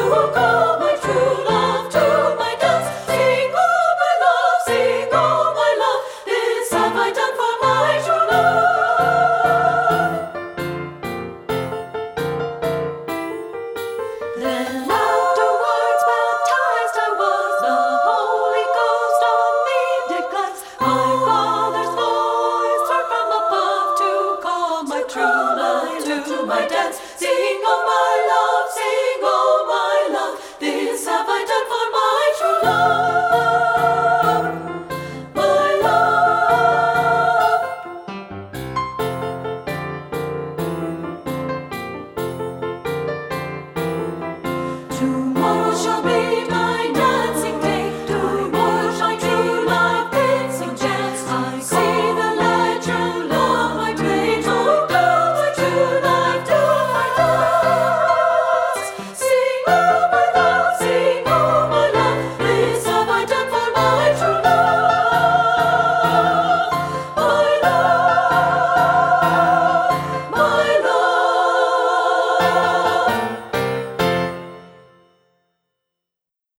call my true love to my dance. Sing, oh my love, sing, oh my love, this have I done for my true love. Then afterwards baptized I was, the Holy Ghost on me did glance. My Father's voice heard from above to call my true love to my dance. Sing, oh my love, sing, oh my love, this have I done for my true love, my love. Tomorrow shall be my dancing day. Tomorrow shall true love dancing chance. I see the light, true love I pray. To do my true love, do my dance. Sing, oh